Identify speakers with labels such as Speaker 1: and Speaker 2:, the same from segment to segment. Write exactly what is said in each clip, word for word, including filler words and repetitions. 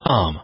Speaker 1: com.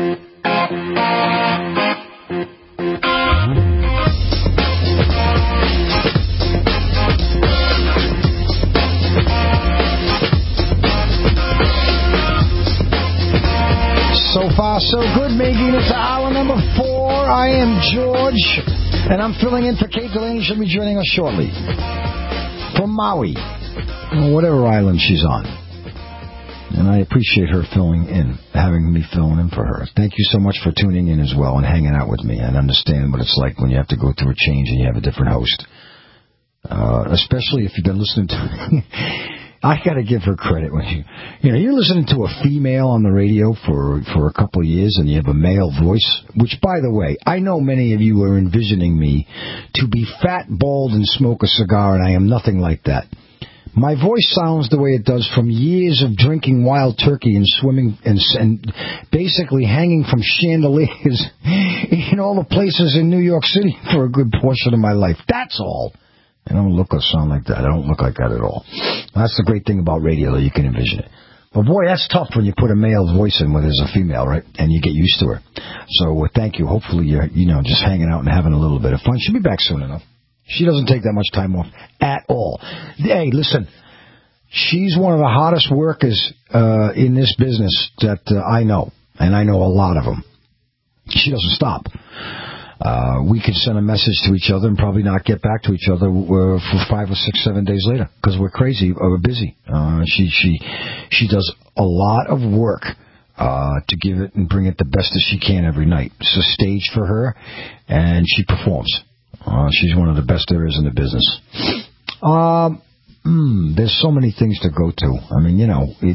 Speaker 2: So far, so good. Making it to hour number four. I am George, and I'm filling in for Kate Delaney. She'll be joining us shortly from Maui, or whatever island she's on. And I appreciate her filling in, having me filling in for her. Thank you so much for tuning in as well and hanging out with me and understand what it's like when you have to go through a change and you have a different host. Uh, especially if you've been listening to... I got to give her credit when you, you know, you're listening to a female on the radio for for a couple of years, and you have a male voice. Which, by the way, I know many of you are envisioning me to be fat, bald, and smoke a cigar, and I am nothing like that. My voice sounds the way it does from years of drinking wild turkey and swimming and, and basically hanging from chandeliers in all the places in New York City for a good portion of my life. That's all. I don't look or sound like that. I don't look like that at all. That's the great thing about radio, though. You can envision it. But, boy, that's tough when you put a male voice in when there's a female, right? And you get used to her. So, uh, thank you. Hopefully, you're, you know, just hanging out and having a little bit of fun. She'll be back soon enough. She doesn't take that much time off at all. Hey, listen, she's one of the hottest workers uh, in this business that uh, I know, and I know a lot of them. She doesn't stop. Uh, we can send a message to each other and probably not get back to each other uh, for five or six, seven days later because we're crazy or we're busy. Uh, she she she does a lot of work uh, to give it and bring it the best as she can every night. It's a stage for her, and she performs. Uh, she's one of the best there is in the business. Um, mm, there's so many things to go to. I mean, you know, it,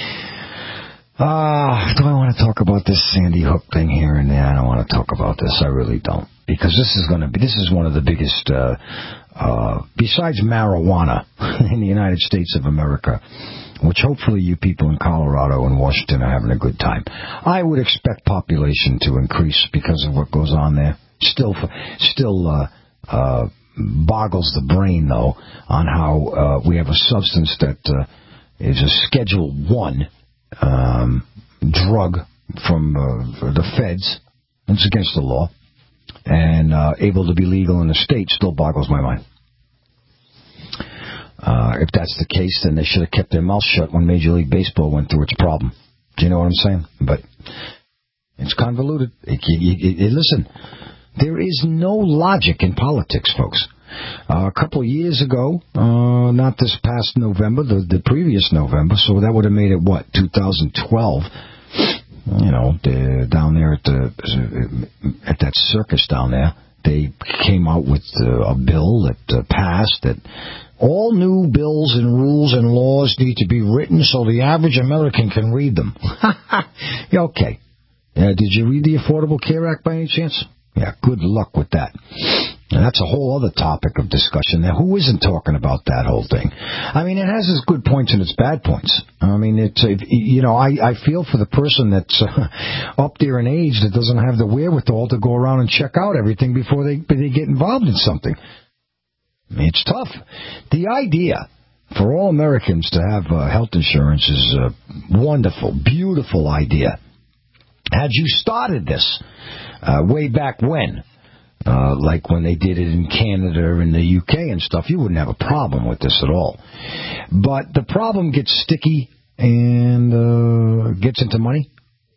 Speaker 2: uh, do I want to talk about this Sandy Hook thing here and there? I don't want to talk about this. I really don't. Because this is going to be, this is one of the biggest, uh, uh, besides marijuana in the United States of America, which hopefully you people in Colorado and Washington are having a good time. I would expect population to increase because of what goes on there. Still, still, uh, uh, boggles the brain, though, on how, uh, we have a substance that, uh, is a Schedule One, um, drug from, uh, the feds. It's against the law. And, uh, able to be legal in the state still boggles my mind. Uh, if that's the case, then they should have kept their mouth shut when Major League Baseball went through its problem. Do you know what I'm saying? But it's convoluted. It, it, it, listen, there is no logic in politics, folks. Uh, a couple of years ago, uh, not this past November, the, the previous November, so that would have made it, what, two thousand twelve, you know, the, down there at the at that circus down there, they came out with uh, a bill that uh, passed that all new bills and rules and laws need to be written so the average American can read them. Okay. Uh, did you read the Affordable Care Act by any chance? Yeah, good luck with that. And that's a whole other topic of discussion. Now, who isn't talking about that whole thing? I mean, it has its good points and its bad points. I mean, it's, you know, I, I feel for the person that's uh, up there in age that doesn't have the wherewithal to go around and check out everything before they, they get involved in something. I mean, it's tough. The idea for all Americans to have uh, health insurance is a wonderful, beautiful idea. Had you started this uh, way back when, Uh, like when they did it in Canada and the U K and stuff, you wouldn't have a problem with this at all. But the problem gets sticky and uh, gets into money.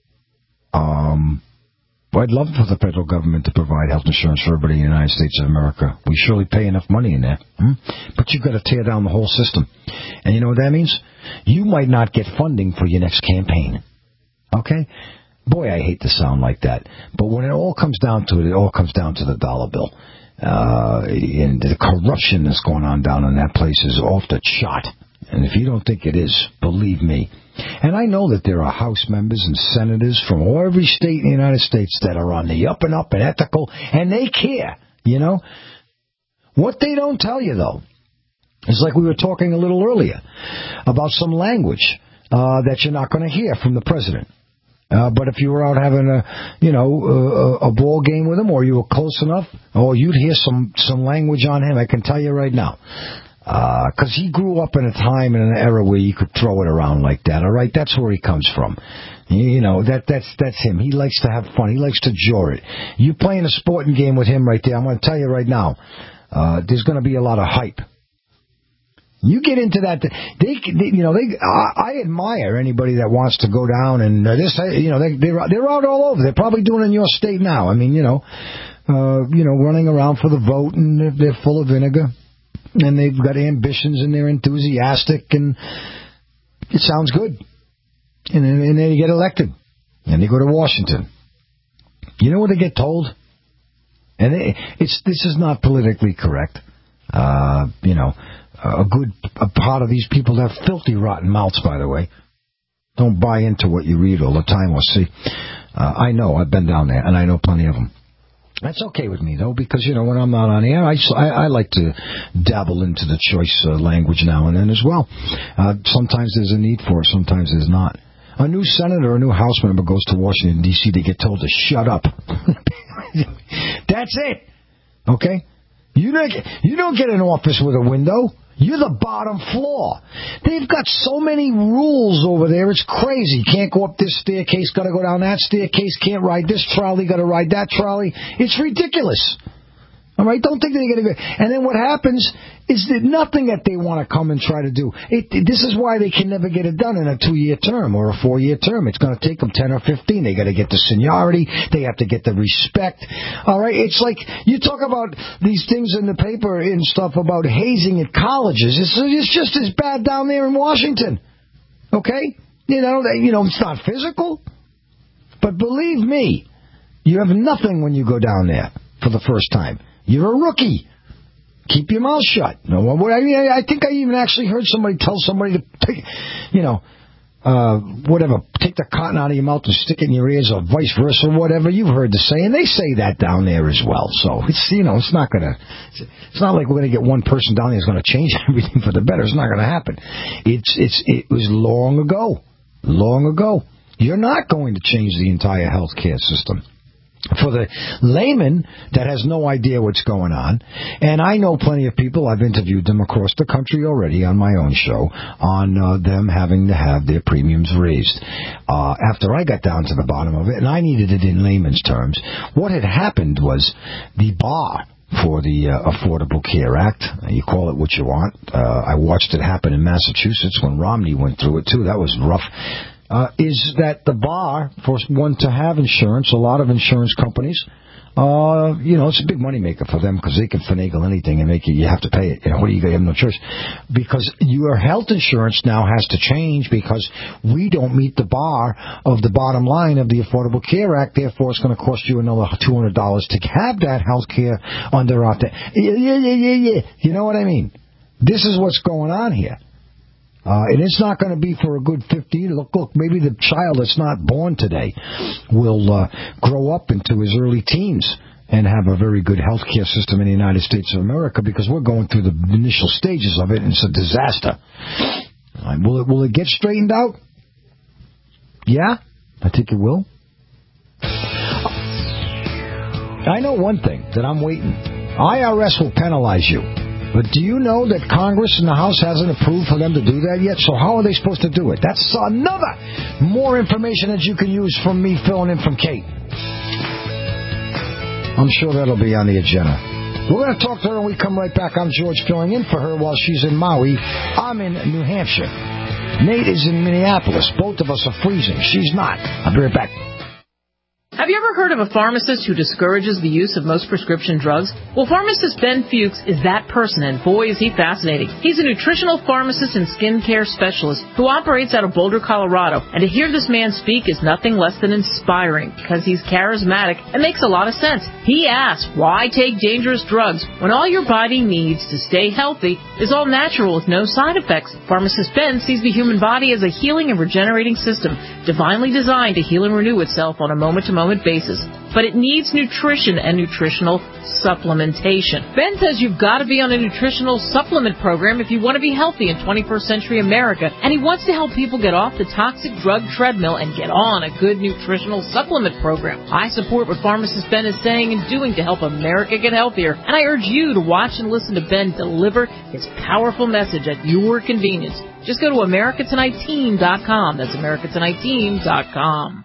Speaker 2: Um, well, I'd love for the federal government to provide health insurance for everybody in the United States of America. We surely pay enough money in there. Hmm? But you've got to tear down the whole system. And you know what that means? You might not get funding for your next campaign. Okay? Boy, I hate to sound like that. But when it all comes down to it, it all comes down to the dollar bill. Uh, and the corruption that's going on down in that place is off the chart. And if you don't think it is, believe me. And I know that there are House members and senators from every state in the United States that are on the up and up and ethical, and they care, you know. What they don't tell you, though, is like we were talking a little earlier about some language uh, that you're not going to hear from the president. Uh, but if you were out having a, you know, a, a ball game with him, or you were close enough, or you'd hear some, some language on him, I can tell you right now. Because uh, he grew up in a time and an era where you could throw it around like that, all right? That's where he comes from. You know, that that's that's him. He likes to have fun. He likes to jaw it. You playing a sporting game with him right there, I'm going to tell you right now, uh, there's going to be a lot of hype. You get into that, they, they you know, they. I, I admire anybody that wants to go down and uh, this, you know, they they're, they're out all over. They're probably doing it in your state now. I mean, you know, uh, you know, running around for the vote, and they're, they're full of vinegar, and they've got ambitions, and they're enthusiastic, and it sounds good. And then, and then they get elected, and they go to Washington. You know what they get told? And they, it's this is not politically correct. Uh, you know, a good a part of these people have filthy, rotten mouths, by the way. Don't buy into what you read all the time or see. Uh, I know. I've been down there, and I know plenty of them. That's okay with me, though, because, you know, when I'm not on air, I, I, I like to dabble into the choice uh, language now and then as well. Uh, sometimes there's a need for it, sometimes there's not. A new senator or a new House member goes to Washington, D C, they get told to shut up. That's it. Okay? You don't, you don't get an office with a window. You're the bottom floor. They've got so many rules over there. It's crazy. Can't go up this staircase. Got to go down that staircase. Can't ride this trolley. Got to ride that trolley. It's ridiculous. All right? Don't think they're going to go. And then what happens is that nothing that they want to come and try to do. It, it, this is why they can never get it done in a two-year term or a four-year term. It's going to take them ten or fifteen. They got to get the seniority. They have to get the respect. All right? It's like you talk about these things in the paper and stuff about hazing at colleges. It's, it's just as bad down there in Washington. Okay? You know, they, you know, it's not physical. But believe me, you have nothing when you go down there for the first time. You're a rookie. Keep your mouth shut. No, I mean, I think I even actually heard somebody tell somebody to, take, you know, uh, whatever, take the cotton out of your mouth and stick it in your ears, or vice versa, or whatever. You've heard the saying. They say that down there as well. So it's, you know, it's not gonna. It's not like we're gonna get one person down there who's gonna change everything for the better. It's not gonna happen. It's it's it was long ago, long ago. You're not going to change the entire healthcare system. For the layman that has no idea what's going on, and I know plenty of people, I've interviewed them across the country already on my own show, on uh, them having to have their premiums raised. Uh, after I got down to the bottom of it, and I needed it in layman's terms, what had happened was the bar for the uh, Affordable Care Act, you call it what you want. Uh, I watched it happen in Massachusetts when Romney went through it, too. That was rough. Uh, is that the bar for one to have insurance, a lot of insurance companies, uh, you know, it's a big moneymaker for them because they can finagle anything and make it, you have to pay it. You know, what do you, you have no choice. Because your health insurance now has to change because we don't meet the bar of the bottom line of the Affordable Care Act. Therefore, it's going to cost you another two hundred dollars to have that health care under our... Th- yeah, yeah, yeah, yeah, yeah. You know what I mean? This is what's going on here. Uh, and it's not going to be for a good fifteen. Look, look, maybe the child that's not born today will uh, grow up into his early teens and have a very good health care system in the United States of America because we're going through the initial stages of it, and it's a disaster. Uh, will it, will it get straightened out? Yeah, I think it will. I know one thing, that I'm waiting. I R S will penalize you. But do you know that Congress and the House hasn't approved for them to do that yet? So how are they supposed to do it? That's another more information that you can use from me filling in from Kate. I'm sure that'll be on the agenda. We're going to talk to her when we come right back. I'm George filling in for her while she's in Maui. I'm in New Hampshire. Nate is in Minneapolis. Both of us are freezing. She's not. I'll be right back.
Speaker 1: Have you ever heard of a pharmacist who discourages the use of most prescription drugs? Well, pharmacist Ben Fuchs is that person, and boy, is he fascinating. He's a nutritional pharmacist and skincare specialist who operates out of Boulder, Colorado. And to hear this man speak is nothing less than inspiring because he's charismatic and makes a lot of sense. He asks, why take dangerous drugs when all your body needs to stay healthy is all natural with no side effects? Pharmacist Ben sees the human body as a healing and regenerating system, divinely designed to heal and renew itself on a moment-to-moment basis. but it needs nutrition and nutritional supplementation. Ben says you've got to be on a nutritional supplement program if you want to be healthy in twenty-first century America, and he wants to help people get off the toxic drug treadmill and get on a good nutritional supplement program. I support what pharmacist Ben is saying and doing to help America get healthier, and I urge you to watch and listen to Ben deliver his powerful message at your convenience. Just go to America Tonight Team dot com. That's America Tonight Team dot com.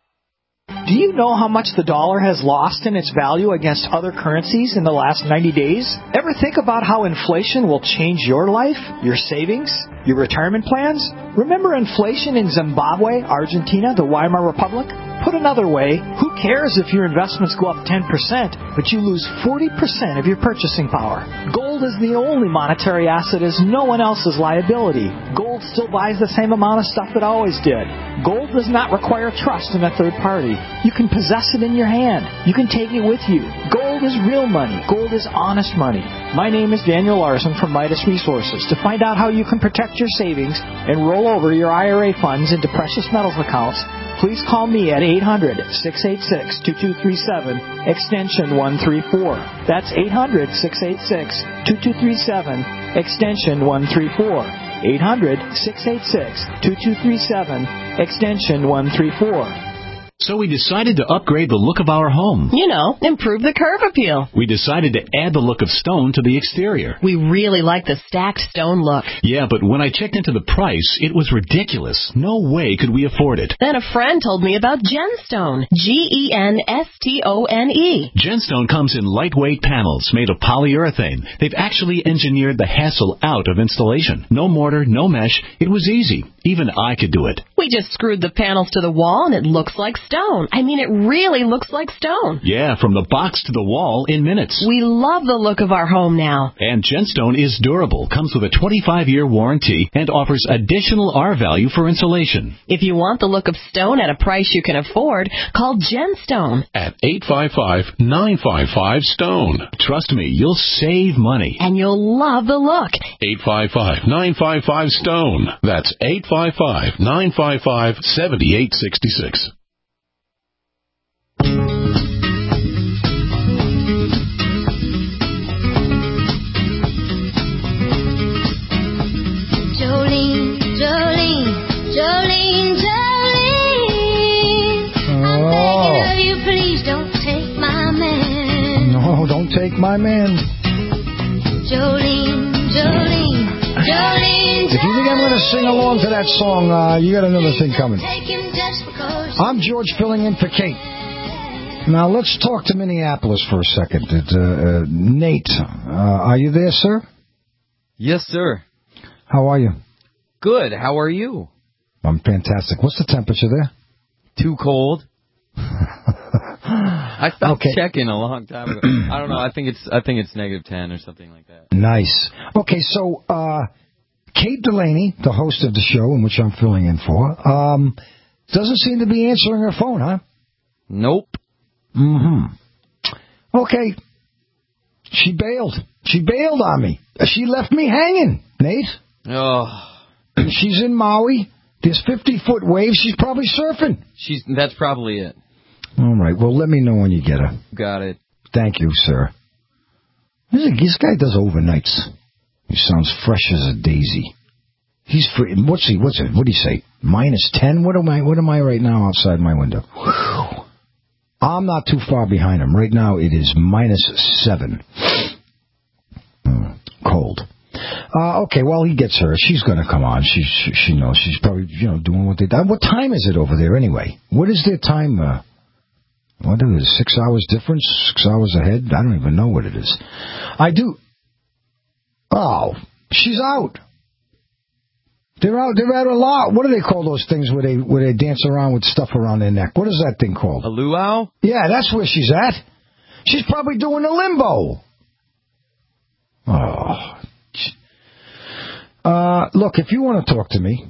Speaker 3: Do you know how much the dollar has lost in its value against other currencies in the last ninety days? Ever think about how inflation will change your life, your savings, your retirement plans? Remember inflation in Zimbabwe, Argentina, the Weimar Republic? Put another way, who cares if your investments go up ten percent, but you lose forty percent of your purchasing power? Gold is the only monetary asset as no one else's liability. Gold still buys the same amount of stuff it always did. Gold does not require trust in a third party. You can possess it in your hand. You can take it with you. Gold is real money. Gold is honest money. My name is Daniel Larson from Midas Resources. To find out how you can protect your savings and roll over your I R A funds into precious metals accounts, please call me at eight hundred, six eight six, two two three seven, extension one three four. That's eight hundred, six eight six, two two three seven, extension one three four. eight hundred, six eight six, two two three seven, extension one three four.
Speaker 4: So we decided to upgrade the look of our home.
Speaker 5: You know, improve the curb appeal.
Speaker 4: We decided to add the look of stone to the exterior.
Speaker 5: We really like the stacked stone look.
Speaker 4: Yeah, but when I checked into the price, it was ridiculous. No way could we afford it.
Speaker 5: Then a friend told me about Genstone. G E N S T O N E.
Speaker 4: Genstone comes in lightweight panels made of polyurethane. They've actually engineered the hassle out of installation. No mortar, no mesh. It was easy. Even I could do it.
Speaker 5: We just screwed the panels to the wall and it looks like stone. I mean, it really looks like stone.
Speaker 4: Yeah, from the box to the wall in minutes.
Speaker 5: We love the look of our home now.
Speaker 4: And Genstone is durable, comes with a twenty-five year warranty, and offers additional R value for insulation.
Speaker 5: If you want the look of stone at a price you can afford, call Genstone
Speaker 6: at eight five five, nine five five, STONE.
Speaker 4: Trust me, you'll save money.
Speaker 5: And you'll love the look.
Speaker 6: eight five five, nine five five, STONE. That's eight five five, nine five five, seven eight six six.
Speaker 7: Jolene, Jolene, Jolene, Jolene. I'm begging of you, please don't take my man.
Speaker 2: No, don't take my man.
Speaker 7: Jolene, Jolene, Jolene.
Speaker 2: If you think I'm going to sing along to that song, uh, you got another thing coming.
Speaker 7: Take him just because.
Speaker 2: I'm George filling in for Kate. Now let's talk to Minneapolis for a second. Uh, uh, Nate, uh, are you there, sir?
Speaker 8: Yes, sir.
Speaker 2: How are you?
Speaker 8: Good. How are you?
Speaker 2: I'm fantastic. What's the temperature there?
Speaker 8: Too cold. I stopped
Speaker 2: okay.
Speaker 8: checking a long time ago. I don't know. I think it's I think it's negative ten or something like that.
Speaker 2: Nice. Okay, so uh, Kate Delaney, the host of the show in which I'm filling in for, um, doesn't seem to be answering her phone, huh?
Speaker 8: Nope.
Speaker 2: Mm-hmm. Okay. She bailed. She bailed on me. She left me hanging, Nate.
Speaker 8: Oh.
Speaker 2: She's in Maui. There's fifty-foot waves. She's probably surfing.
Speaker 8: She's. That's probably it.
Speaker 2: All right. Well, let me know when you get her.
Speaker 8: Got it.
Speaker 2: Thank you, sir. This, this guy does overnights. He sounds fresh as a daisy. He's free. What's he? What's it? What do you say? Minus ten? What am I? What am I right now outside my window? Whew. I'm not too far behind him. Right now it is minus seven. Mm, cold. Uh, okay, well, he gets her. She's going to come on. She, she she knows. She's probably, you know, doing what they do. What time is it over there anyway? What is their time? Uh, what is it? Six hours difference? Six hours ahead? I don't even know what it is. I do. Oh, she's out. They're out. They're out a lot. What do they call those things where they where they dance around with stuff around their neck? What is that thing called?
Speaker 8: A luau?
Speaker 2: Yeah, that's where she's at. She's probably doing a limbo. Oh. Uh, look, if you want to talk to me,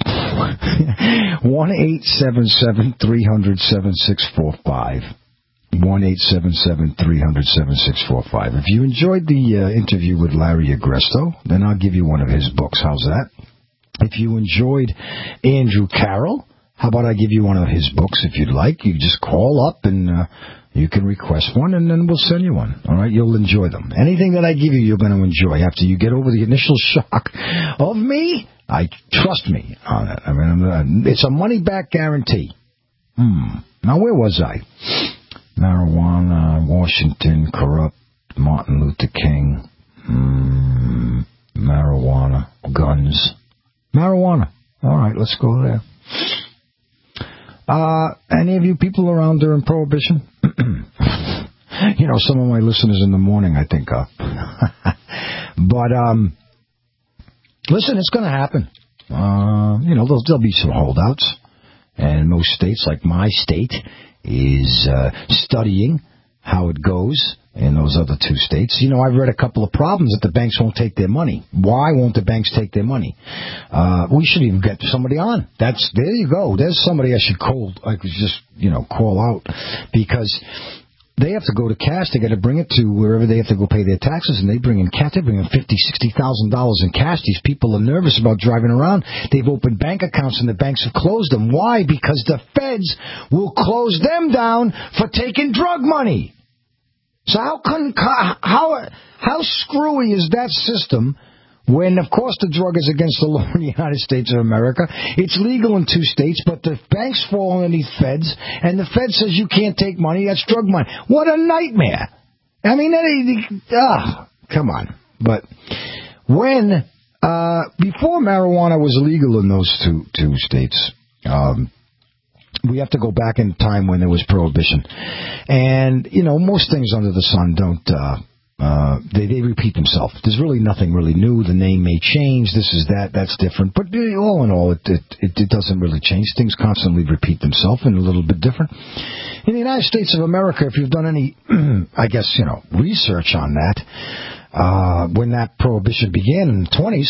Speaker 2: one eight seven seven, three hundred, seven six four five. one eight seven seven, three hundred, seven six four five. If you enjoyed the uh, interview with Larry Agresto, then I'll give you one of his books. How's that? If you enjoyed Andrew Carroll, how about I give you one of his books if you'd like? You just call up and, uh, You can request one, and then we'll send you one. All right? You'll enjoy them. Anything that I give you, you're going to enjoy. After you get over the initial shock of me, I trust me on it. I mean, I'm, it's a money-back guarantee. Hmm. Now, where was I? Marijuana, Washington, corrupt, Martin Luther King, hmm, marijuana, guns. Marijuana. All right, let's go there. Uh, any of you people around during Prohibition? You know, some of my listeners in the morning, I think of. But, um, listen, it's going to happen. Uh, you know, there'll, there'll be some holdouts. And most states, like my state, is uh, studying how it goes in those other two states. You know, I've read a couple of problems that the banks won't take their money. Why won't the banks take their money? Uh, we should even get somebody on. That's there you go. There's somebody I should call. I could just, you know, call out because they have to go to cash. They got to bring it to wherever they have to go pay their taxes, and they bring in cash. They bring in fifty, sixty thousand dollars in cash. These people are nervous about driving around. They've opened bank accounts, and the banks have closed them. Why? Because the feds will close them down for taking drug money. So how can how how screwy is that system? When, of course, the drug is against the law in the United States of America. It's legal in two states, but the banks fall underneath feds, and the Fed says you can't take money. That's drug money. What a nightmare. I mean, that, uh, come on. But when, uh, before marijuana was illegal in those two, two states, um, we have to go back in time when there was prohibition. And, you know, most things under the sun don't, uh, Uh, they, they repeat themselves. There's really nothing really new. The name may change. This is that. That's different. But all in all, it, it, it, it doesn't really change. Things constantly repeat themselves and a little bit different. In the United States of America, if you've done any, I guess, you know, research on that, uh, when that prohibition began in the twenties,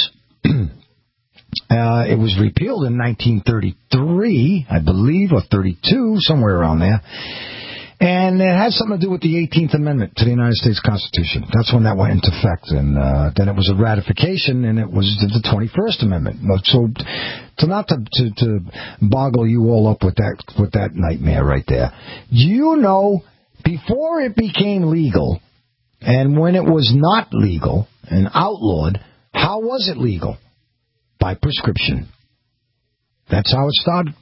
Speaker 2: uh, it was repealed in nineteen thirty-three, I believe, or thirty-two, somewhere around there. And it had something to do with the eighteenth Amendment to the United States Constitution. That's when that went into effect. And uh, then it was a ratification, and it was the twenty-first Amendment. So to not to, to, to boggle you all up with that with that nightmare right there. Do you know, before it became legal, and when it was not legal and outlawed, how was it legal? By prescription. That's how it started.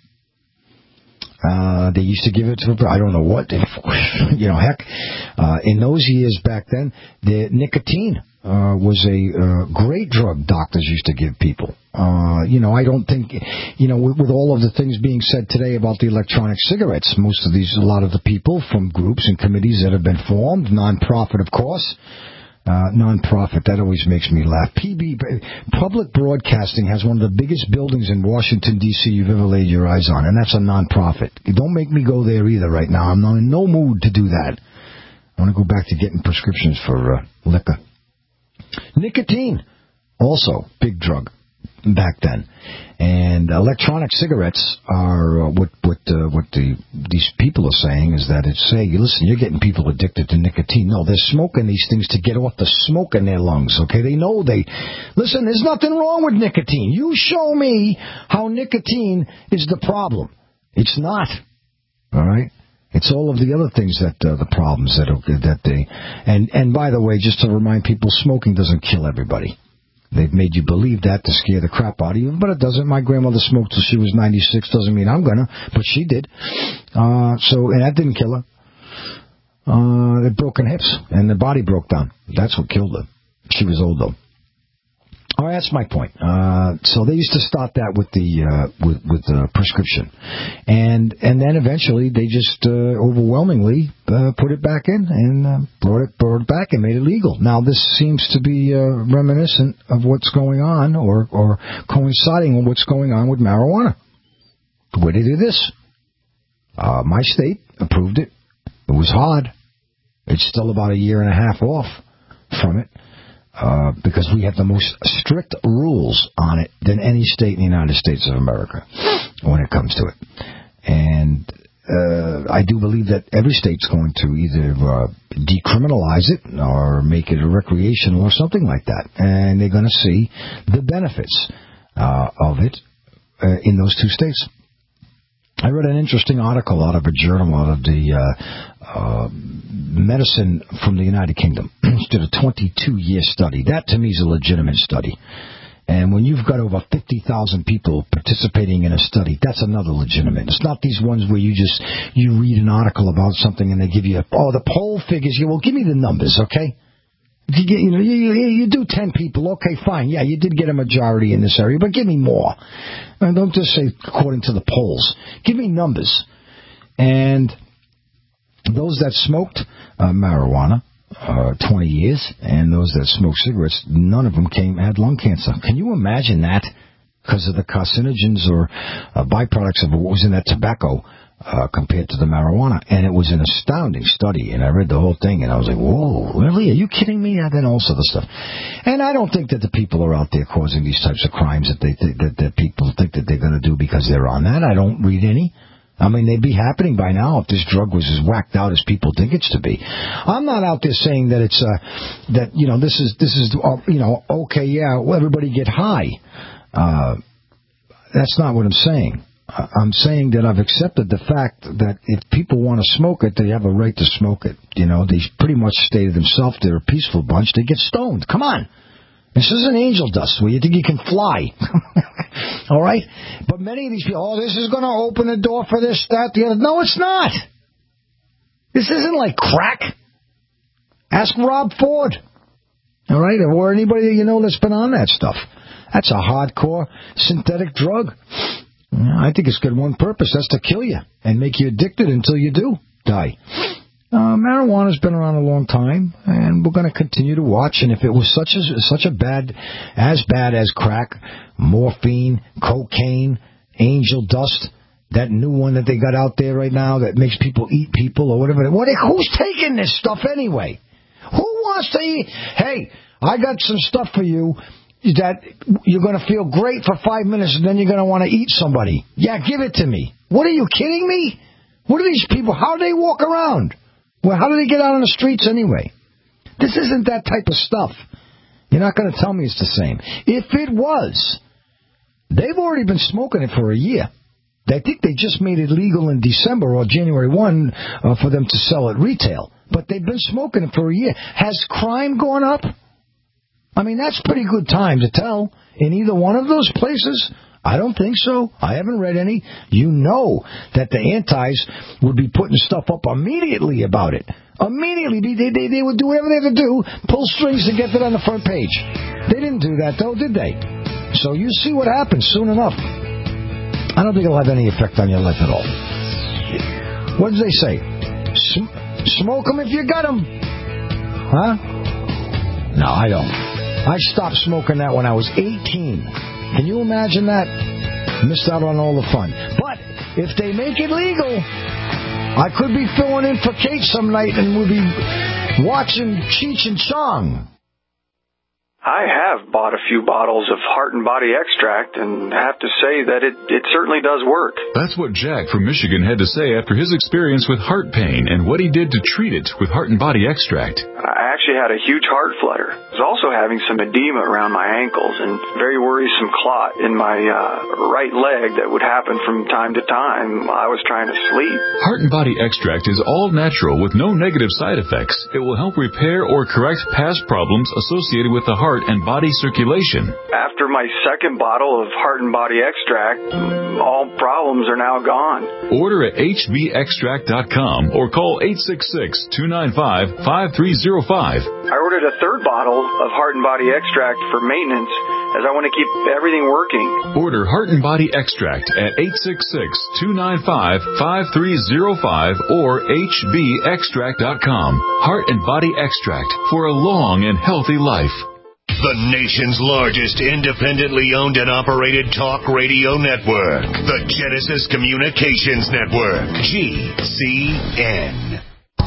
Speaker 2: Uh, they used to give it to, I don't know what, you know, heck, uh, in those years back then, the nicotine, uh, was a, uh, great drug doctors used to give people. Uh, you know, I don't think, you know, with, with all of the things being said today about the electronic cigarettes, most of these, a lot of the people from groups and committees that have been formed, non-profit, of course, Uh, non-profit, that always makes me laugh. P B, Public Broadcasting has one of the biggest buildings in Washington, D C you've ever laid your eyes on, and that's a non-profit. Don't make me go there either right now. I'm in no mood to do that. I want to go back to getting prescriptions for uh, liquor. Nicotine, also big drug back then. And electronic cigarettes are uh, what what uh, what the these people are saying is that it's saying, listen, you're getting people addicted to nicotine. No, they're smoking these things to get off the smoke in their lungs. Okay, they know they listen. There's nothing wrong with nicotine. You show me how nicotine is the problem. It's not. All right. It's all of the other things that uh, the problems that that they and and by the way, just to remind people, smoking doesn't kill everybody. They've made you believe that to scare the crap out of you, but it doesn't. My grandmother smoked till she was ninety-six. Doesn't mean I'm gonna, but she did. Uh, so, and that didn't kill her. Uh, they broken hips, and the body broke down. That's what killed her. She was old though. All right, that's my point. Uh, so they used to start that with the uh, with with the prescription, and and then eventually they just uh, overwhelmingly uh, put it back in and uh, brought it brought it back and made it legal. Now this seems to be uh, reminiscent of what's going on, or or coinciding with what's going on with marijuana. Where they did this, uh, my state approved it. It was hard. It's still about a year and a half off from it. Uh, because we have the most strict rules on it than any state in the United States of America when it comes to it. And uh, I do believe that every state's going to either uh, decriminalize it or make it a recreational or something like that. And they're going to see the benefits uh, of it uh, in those two states. I read an interesting article out of a journal out of the uh, uh, Medicine from the United Kingdom. Did a twenty-two year study. That, to me, is a legitimate study. And when you've got over fifty thousand people participating in a study, that's another legitimate. It's not these ones where you just, you read an article about something and they give you, oh, the poll figures. You, well, give me the numbers, okay? If you, get, you know, you, you, you do ten people, okay, fine. Yeah, you did get a majority in this area, but give me more. And don't just say according to the polls. Give me numbers. And those that smoked uh, marijuana, uh, twenty years, and those that smoked cigarettes, none of them came had lung cancer. Can you imagine that? Because of the carcinogens or uh, byproducts of what was in that tobacco uh, compared to the marijuana. And it was an astounding study, and I read the whole thing, and I was like, whoa, really? Are you kidding me? And then also the stuff. And I don't think that the people are out there causing these types of crimes that they th- that, that people think that they're going to do because they're on that. I don't read any. I mean, they'd be happening by now if this drug was as whacked out as people think it's to be. I'm not out there saying that it's uh, that you know this is this is uh, you know okay, yeah, well, everybody get high. Uh, that's not what I'm saying. I'm saying that I've accepted the fact that if people want to smoke it, they have a right to smoke it. You know, they pretty much stated themselves they're a peaceful bunch. They get stoned. Come on. This isn't angel dust where you think you can fly. All right? But many of these people, oh, this is going to open the door for this, that, the other. No, it's not. This isn't like crack. Ask Rob Ford. All right? Or anybody that you know that's been on that stuff. That's a hardcore synthetic drug. I think it's got one purpose. That's to kill you and make you addicted until you do die. Uh, marijuana's been around a long time, and we're going to continue to watch. And if it was such a such a bad, as bad as crack, morphine, cocaine, angel dust, that new one that they got out there right now that makes people eat people or whatever. What? Who's taking this stuff anyway? Who wants to eat? Hey, I got some stuff for you that you're going to feel great for five minutes, and then you're going to want to eat somebody. Yeah, give it to me. What, are you kidding me? What are these people? How do they walk around? Well, how do they get out on the streets anyway? This isn't that type of stuff. You're not going to tell me it's the same. If it was, they've already been smoking it for a year. I think they just made it legal in December or January first uh, for them to sell at retail. But they've been smoking it for a year. Has crime gone up? I mean, that's pretty good time to tell. In either one of those places, I don't think so. I haven't read any. You know that the antis would be putting stuff up immediately about it. Immediately. They, they, they would do whatever they had to do, pull strings to get it on the front page. They didn't do that, though, did they? So you see what happens soon enough. I don't think it'll have any effect on your life at all. What did they say? Sm- smoke them if you got them. Huh? No, I don't. I stopped smoking that when I was eighteen. Can you imagine that? Missed out on all the fun. But if they make it legal, I could be filling in for Kate some night and we'll be watching Cheech and Chong.
Speaker 9: I have bought a few bottles of Heart and Body Extract and have to say that it, it certainly does work.
Speaker 10: That's what Jack from Michigan had to say after his experience with heart pain and what he did to treat it with Heart and Body Extract.
Speaker 9: I actually had a huge heart flutter. I was also having some edema around my ankles and very worrisome clot in my uh, right leg that would happen from time to time while I was trying to sleep.
Speaker 10: Heart and Body Extract is all natural with no negative side effects. It will help repair or correct past problems associated with the heart and body circulation.
Speaker 9: After my second bottle of Heart and Body Extract, all problems are now gone.
Speaker 10: Order at h b extract dot com or call eight six six, two nine five, five three zero five.
Speaker 9: I ordered a third bottle of Heart and Body Extract for maintenance as I want to keep everything working.
Speaker 10: Order Heart and Body Extract at eight six six, two nine five, five three zero five or h b extract dot com. Heart and Body Extract for a long and healthy life.
Speaker 11: The nation's largest independently owned and operated talk radio network. The Genesis Communications Network. G C N.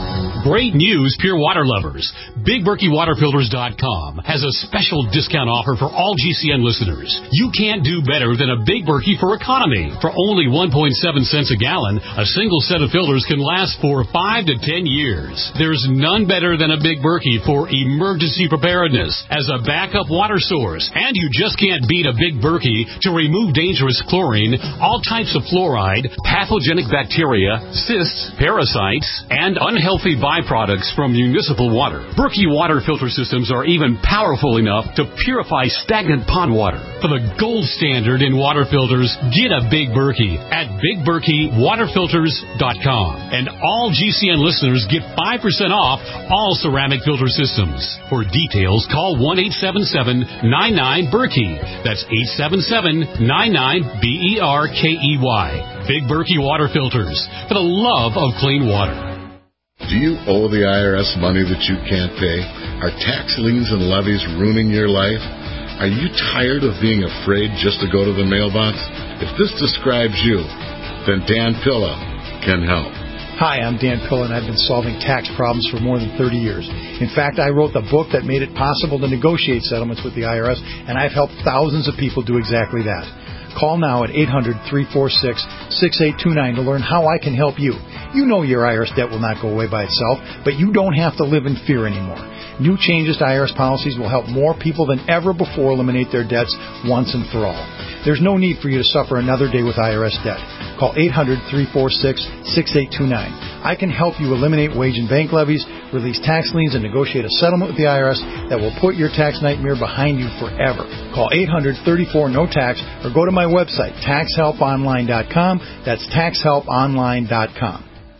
Speaker 12: Great news, pure water lovers. Big Berkey Water Filters dot com has a special discount offer for all G C N listeners. You can't do better than a Big Berkey for economy. For only one point seven cents a gallon, a single set of filters can last for five to ten years. There's none better than a Big Berkey for emergency preparedness as a backup water source. And you just can't beat a Big Berkey to remove dangerous chlorine, all types of fluoride, pathogenic bacteria, cysts, parasites, and unhealthy byproducts from municipal water. Berkey water filter systems are even powerful enough to purify stagnant pond water. For the gold standard in water filters, get a Big Berkey at Big Berkey Water Filters dot com. And all G C N listeners get five percent off all ceramic filter systems. For details, call one eight seven seven nine nine Berkey. That's eight seven seven nine nine B E R K E Y. Big Berkey Water Filters, for the love of clean water.
Speaker 13: Do you owe the I R S money that you can't pay? Are tax liens and levies ruining your life? Are you tired of being afraid just to go to the mailbox? If this describes you, then Dan Pilla can help.
Speaker 3: Hi, I'm Dan Pilla, and I've been solving tax problems for more than thirty years. In fact, I wrote the book that made it possible to negotiate settlements with the I R S, and I've helped thousands of people do exactly that. Call now at eight hundred, three four six, six eight two nine to learn how I can help you. You know your I R S debt will not go away by itself, but you don't have to live in fear anymore. New changes to I R S policies will help more people than ever before eliminate their debts once and for all. There's no need for you to suffer another day with I R S debt. Call eight hundred, three four six, six eight two nine. I can help you eliminate wage and bank levies, release tax liens, and negotiate a settlement with the I R S that will put your tax nightmare behind you forever. Call eight hundred, three four, N O T A X or go to my website, tax help online dot com. That's tax help online dot com.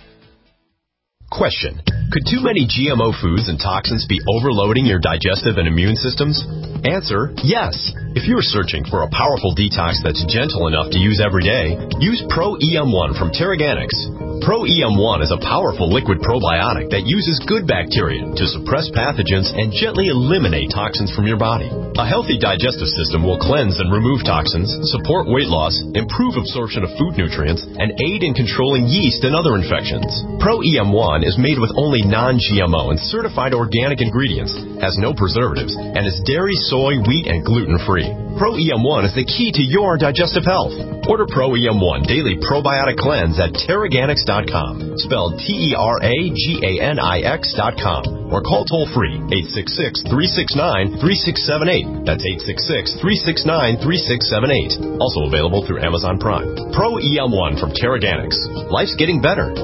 Speaker 14: Question. Could too many G M O foods and toxins be overloading your digestive and immune systems? Answer, yes. If you're searching for a powerful detox that's gentle enough to use every day, use Pro E M one from Terraganics. Pro E M one is a powerful liquid probiotic that uses good bacteria to suppress pathogens and gently eliminate toxins from your body. A healthy digestive system will cleanse and remove toxins, support weight loss, improve absorption of food nutrients, and aid in controlling yeast and other infections. Pro E M one is made with only non-G M O and certified organic ingredients, has no preservatives, and is dairy, soy, wheat, and gluten-free. Pro E M one is the key to your digestive health. Order Pro E M one Daily Probiotic Cleanse at Terraganics dot com, spelled T E R A G A N I X dot com, or call toll-free eight six six, three six nine, three six seven eight. That's eight six six, three six nine, three six seven eight. Also available through Amazon Prime. Pro E M one from Terraganics. Life's getting better.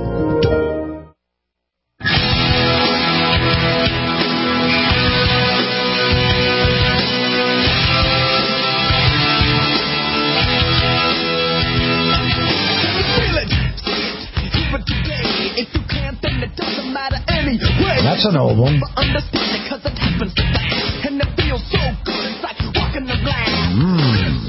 Speaker 2: That's an old one. Mm.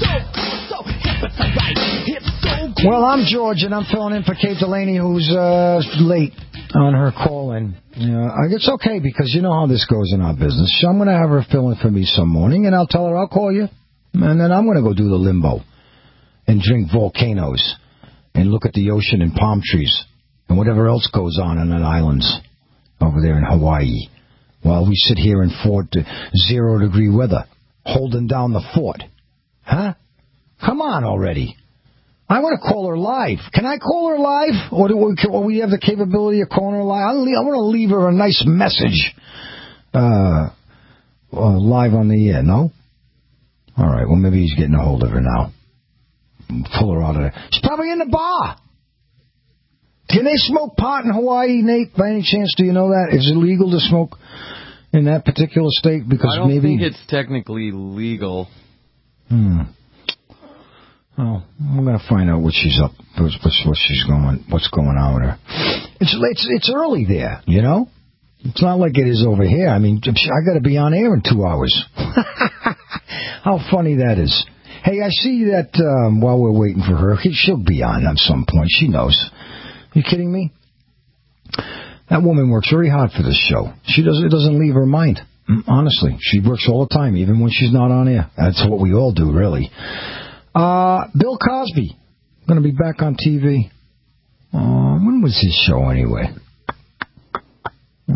Speaker 2: Well, I'm George, and I'm filling in for Kate Delaney, who's uh, late on her call-in. Yeah, it's okay, because you know how this goes in our business. So I'm going to have her fill in for me some morning, and I'll tell her I'll call you. And then I'm going to go do the limbo and drink volcanoes and look at the ocean and palm trees and whatever else goes on in the islands over there in Hawaii, while we sit here in Fort zero degree weather, holding down the fort. Huh? Come on already. I want to call her live. Can I call her live? Or do we, or we have the capability of calling her live? I want to leave her a nice message uh, uh, live on the air, no? All right, well, maybe he's getting a hold of her now. Pull her out of there. She's probably in the bar. Can they smoke pot in Hawaii, Nate? By any chance, do you know that? Is it legal to smoke in that particular state? Because
Speaker 8: I don't
Speaker 2: maybe...
Speaker 8: think it's technically legal.
Speaker 2: Hmm. Oh, I'm going to find out what she's up, what's, what she's going, what's going on with her. It's it's it's early there, you know. It's not like it is over here. I mean, I got to be on air in two hours. How funny that is. Hey, I see that um, while we're waiting for her, she'll be on at some point. She knows. You kidding me? That woman works very hard for this show. She doesn't. It doesn't leave her mind. Honestly, she works all the time, even when she's not on air. That's what we all do, really. Uh, Bill Cosby going to be back on T V. Uh, when was his show anyway? Uh,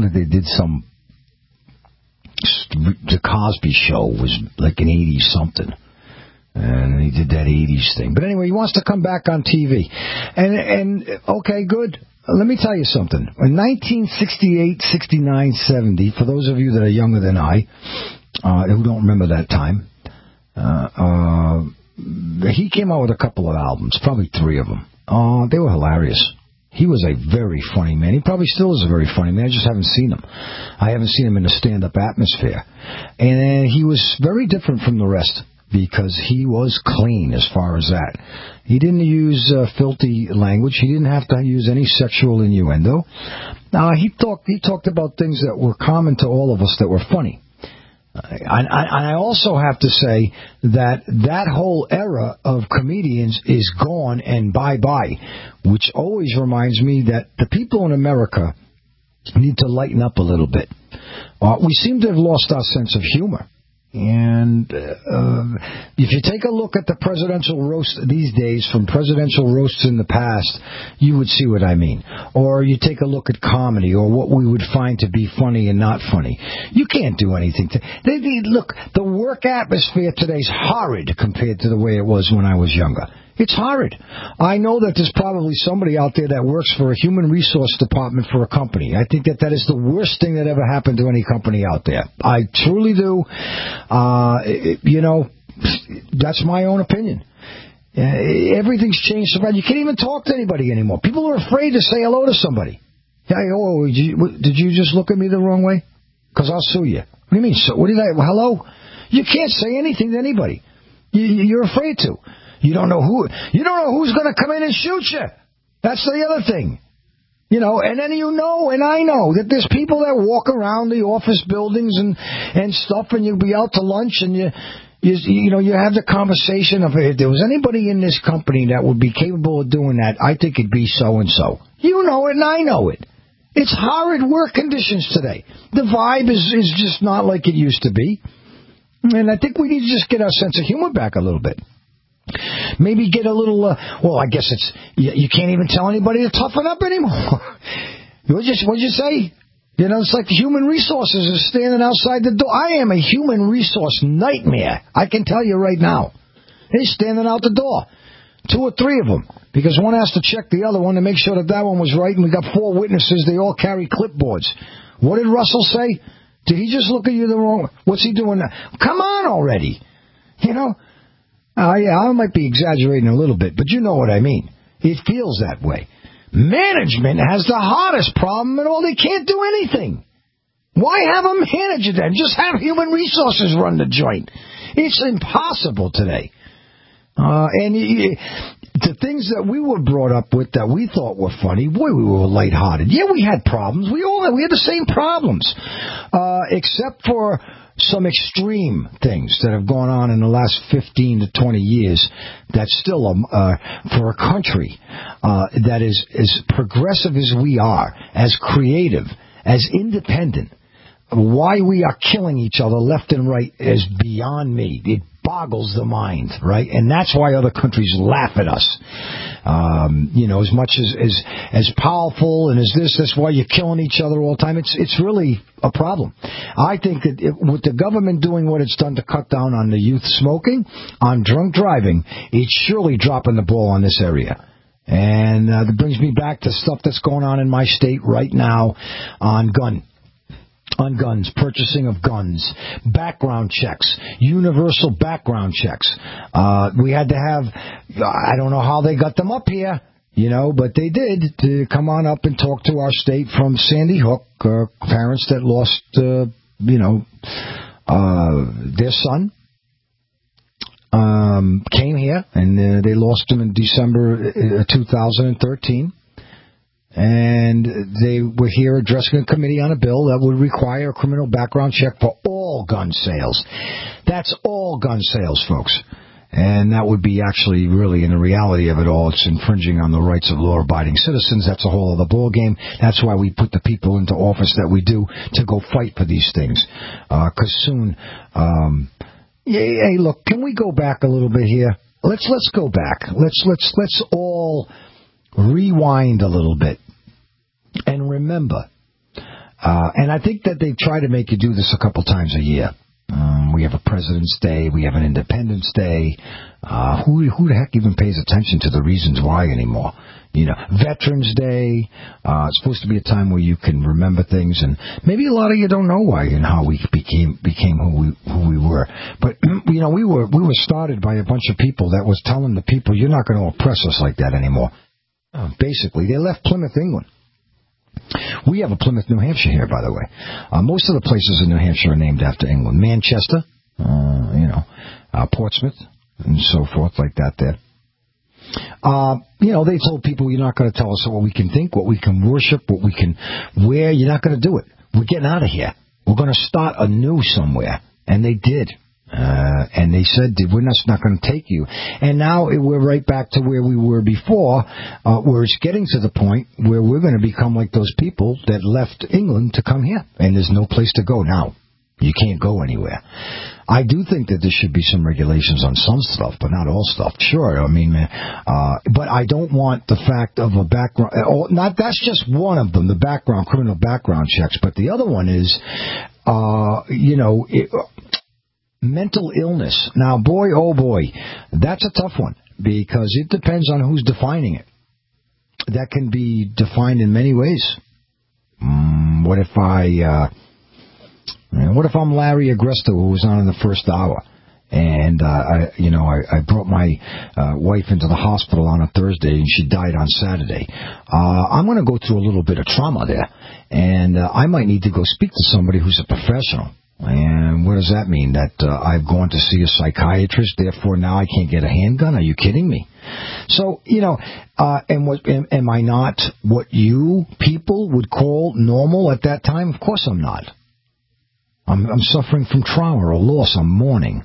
Speaker 2: that they did some. The Cosby Show was like an eighties something. And he did that eighties thing. But anyway, he wants to come back on T V. And, and okay, good. Let me tell you something. In nineteen sixty-eight, sixty-nine, seventy, for those of you that are younger than I, uh, who don't remember that time, uh, uh, he came out with a couple of albums, probably three of them. Uh, they were hilarious. He was a very funny man. He probably still is a very funny man. I just haven't seen him. I haven't seen him in a stand-up atmosphere. And he was very different from the rest because he was clean as far as that. He didn't use uh, filthy language. He didn't have to use any sexual innuendo. Uh, he talked he talked about things that were common to all of us that were funny. And I also have to say that that whole era of comedians is gone and bye-bye, which always reminds me that the people in America need to lighten up a little bit. Uh, we seem to have lost our sense of humor. And uh, if you take a look at the presidential roast these days from presidential roasts in the past, you would see what I mean. Or you take a look at comedy or what we would find to be funny and not funny. You can't do anything. To, they, they, look, the work atmosphere today is horrid compared to the way it was when I was younger. It's horrid. I know that there's probably somebody out there that works for a human resource department for a company. I think that that is the worst thing that ever happened to any company out there. I truly do. Uh, it, you know, that's my own opinion. Uh, everything's changed so bad. You can't even talk to anybody anymore. People are afraid to say hello to somebody. Hey, oh, did you, did you just look at me the wrong way? Because I'll sue you. What do you mean? So, what did I? Hello? You can't say anything to anybody. You, you're afraid to. You don't know who. You don't know who's going to come in and shoot you. That's the other thing. You know, and then you know, and I know, that there's people that walk around the office buildings and, and stuff, and you'll be out to lunch, and you, you, you know, you have the conversation of, if there was anybody in this company that would be capable of doing that, I think it'd be so-and-so. You know it, and I know it. It's horrid work conditions today. The vibe is, is just not like it used to be. And I think we need to just get our sense of humor back a little bit. Maybe get a little, uh, well, I guess it's, you, you can't even tell anybody to toughen up anymore. What'd you, what'd you say? You know, it's like the human resources is standing outside the door. I am a human resource nightmare. I can tell you right now. They're standing out the door. Two or three of them. Because one has to check the other one to make sure that that one was right. And we got four witnesses. They all carry clipboards. What did Russell say? Did he just look at you the wrong way? What's he doing now? Come on already. You know? Uh, yeah, I might be exaggerating a little bit, but you know what I mean. It feels that way. Management has the hardest problem at all. They can't do anything. Why have a manager then? Just have human resources run the joint. It's impossible today. Uh, and uh, the things that we were brought up with that we thought were funny, boy, we were lighthearted. Yeah, we had problems. We all we had the same problems, uh, except for some extreme things that have gone on in the last fifteen to twenty years. That's still um, uh, for a country uh, that is as progressive as we are, as creative, as independent. Why we are killing each other left and right is beyond me. It boggles the mind, right? And that's why other countries laugh at us. Um, you know, as much as, as as powerful and as this, that's why you're killing each other all the time. It's it's really a problem. I think that it, with the government doing what it's done to cut down on the youth smoking, on drunk driving, it's surely dropping the ball on this area. And uh, that brings me back to stuff that's going on in my state right now on gun. On guns, purchasing of guns, background checks, universal background checks. Uh, we had to have, I don't know how they got them up here, you know, but they did, to come on up and talk to our state from Sandy Hook, uh, parents that lost, uh, you know, uh, their son. Um, came here, and uh, they lost him in December uh, two thousand thirteen. And they were here addressing a committee on a bill that would require a criminal background check for all gun sales. That's all gun sales, folks. And that would be actually really, in the reality of it all, it's infringing on the rights of law-abiding citizens. That's a whole other ballgame. That's why we put the people into office that we do, to go fight for these things. Because uh, soon, um, yeah, hey, look, can we go back a little bit here? Let's let's go back. Let's let's let's all rewind a little bit. And remember, Uh, and I think that they try to make you do this a couple times a year. Um, we have a President's Day. We have an Independence Day. Uh, who, who the heck even pays attention to the reasons why anymore? You know, Veterans Day. Uh, it's supposed to be a time where you can remember things, and maybe a lot of you don't know why and how we became became who we who we were. But you know, we were we were started by a bunch of people that was telling the people, you're not going to oppress us like that anymore. Uh, basically, they left Plymouth, England. We have a Plymouth, New Hampshire here, by the way. Uh, most of the places in New Hampshire are named after England. Manchester, uh, you know, uh, Portsmouth, and so forth, like that there. Uh, you know, they told people, you're not going to tell us what we can think, what we can worship, what we can wear. You're not going to do it. We're getting out of here. We're going to start anew somewhere. And they did. Uh, and they said, we're not, not going to take you. And now we're right back to where we were before, uh, where it's getting to the point where we're going to become like those people that left England to come here. And there's no place to go now. You can't go anywhere. I do think that there should be some regulations on some stuff, but not all stuff. Sure, I mean, uh, but I don't want the fact of a background. Not that's just one of them, the background criminal background checks. But the other one is, uh, you know, it, mental illness. Now, boy, oh boy, that's a tough one because it depends on who's defining it. That can be defined in many ways. Mm, what if I? Uh, What if I'm Larry Agresto, who was on in the first hour, and uh, I, you know, I, I brought my uh, wife into the hospital on a Thursday, and she died on Saturday. Uh, I'm going to go through a little bit of trauma there, and uh, I might need to go speak to somebody who's a professional. And what does that mean? That uh, I've gone to see a psychiatrist, therefore now I can't get a handgun? Are you kidding me? So, you know, uh, and what, am, am I not what you people would call normal at that time? Of course I'm not. I'm, I'm suffering from trauma or loss. I'm mourning.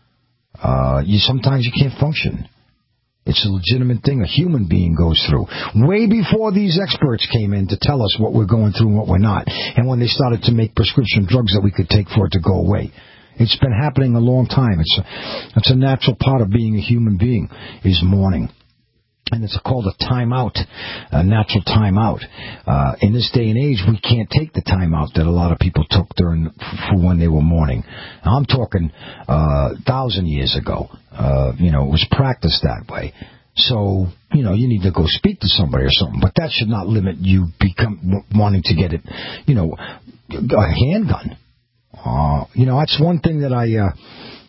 Speaker 2: Uh, you sometimes you can't function. It's a legitimate thing a human being goes through. Way before these experts came in to tell us what we're going through and what we're not, and when they started to make prescription drugs that we could take for it to go away. It's been happening a long time. It's a, it's a natural part of being a human being is mourning. And it's called a timeout, a natural timeout. Uh, in this day and age, we can't take the timeout that a lot of people took during for when they were mourning. Now, I'm talking a uh, thousand years ago. Uh, you know, it was practiced that way. So, you know, you need to go speak to somebody or something. But that should not limit you become wanting to get it, you know, a handgun. Uh, you know, that's one thing that I... Uh,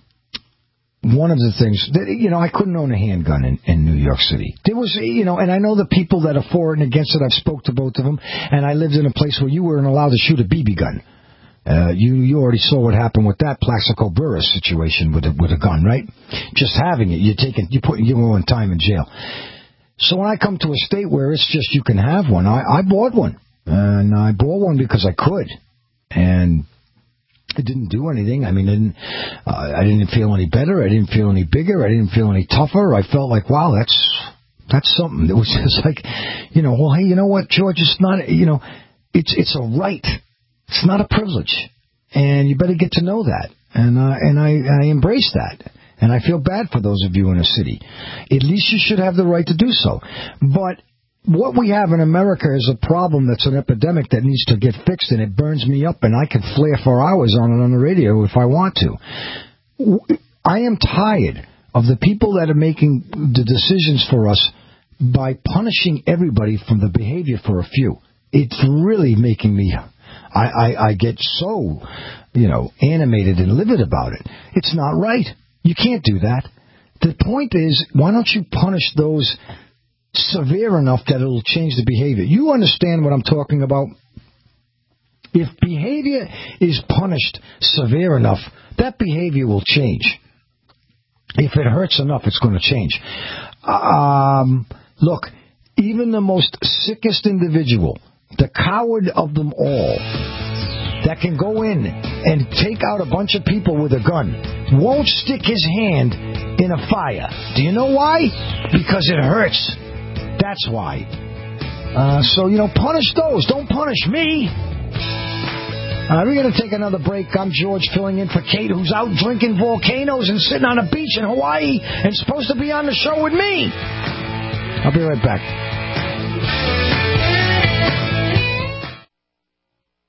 Speaker 2: One of the things that, you know, I couldn't own a handgun in, in New York City. There was, you know, and I know the people that are for it and against it. I've spoke to both of them, and I lived in a place where you weren't allowed to shoot a B B gun. Uh, you you already saw what happened with that Plaxico Burress situation with a, with a gun, right? Just having it, you're taking, you put your own time in jail. So when I come to a state where it's just you can have one, I, I bought one, and I bought one because I could, and it didn't do anything. I mean, I didn't, uh, I didn't feel any better. I didn't feel any bigger. I didn't feel any tougher. I felt like, wow, that's that's something. It was just like, you know, well, hey, you know what, George? It's not, you know, it's it's a right. It's not a privilege, and you better get to know that. And uh, and I I embrace that, and I feel bad for those of you in the city. At least you should have the right to do so, but. What we have in America is a problem that's an epidemic that needs to get fixed, and it burns me up, and I can flare for hours on it on the radio if I want to. I am tired of the people that are making the decisions for us by punishing everybody from the behavior for a few. It's really making me, I, I, I get so, you know, animated and livid about it. It's not right. You can't do that. The point is, why don't you punish those severe enough that it'll change the behavior. You understand what I'm talking about? If behavior is punished severe enough, that behavior will change. If it hurts enough, it's going to change. Um, look, even the most sickest individual, the coward of them all, that can go in and take out a bunch of people with a gun, won't stick his hand in a fire. Do you know why? Because it hurts. That's why. Uh, so, you know, punish those. Don't punish me. Uh, we're going to take another break. I'm George filling in for Kate, who's out drinking volcanoes and sitting on a beach in Hawaii and supposed to be on the show with me. I'll be right back.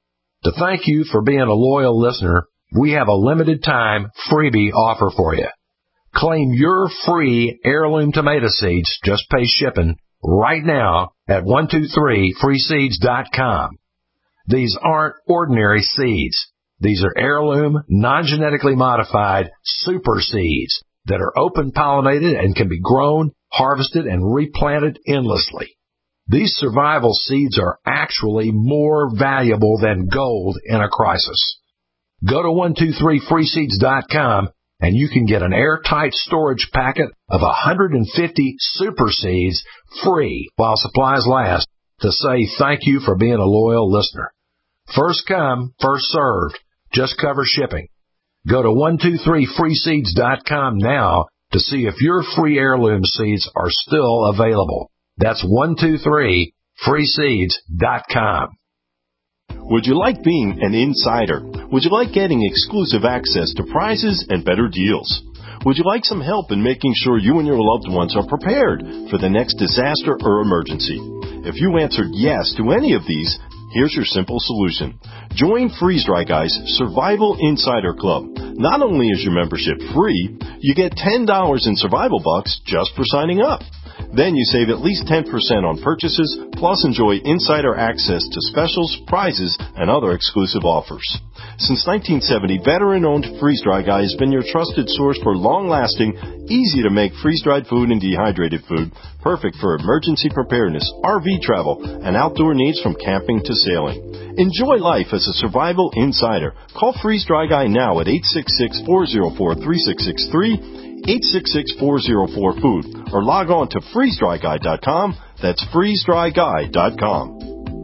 Speaker 15: To thank you for being a loyal listener, we have a limited time freebie offer for you. Claim your free heirloom tomato seeds, just pay shipping, right now at one two three free seeds dot com. These aren't ordinary seeds. These are heirloom, non-genetically modified super seeds that are open-pollinated and can be grown, harvested, and replanted endlessly. These survival seeds are actually more valuable than gold in a crisis. Go to one two three free seeds dot com and you can get an airtight storage packet of one hundred fifty super seeds free while supplies last to say thank you for being a loyal listener. First come, first served. Just cover shipping. Go to one two three free seeds dot com now to see if your free heirloom seeds are still available. That's one two three free seeds dot com.
Speaker 16: Would you like being an insider? Would you like getting exclusive access to prizes and better deals? Would you like some help in making sure you and your loved ones are prepared for the next disaster or emergency? If you answered yes to any of these, here's your simple solution. Join Freeze Dry Guy's Survival Insider Club. Not only is your membership free, you get ten dollars in survival bucks just for signing up. Then you save at least ten percent on purchases, plus enjoy insider access to specials, prizes, and other exclusive offers. Since nineteen seventy, veteran-owned Freeze Dry Guy has been your trusted source for long-lasting, easy-to-make freeze-dried food and dehydrated food, perfect for emergency preparedness, R V travel, and outdoor needs from camping to sailing. Enjoy life as a survival insider. Call Freeze Dry Guy now at eight six six, four zero four, three six six three, eight six six, four zero four, food, or log on to freeze dry guy dot com. That's freeze dry guy dot com.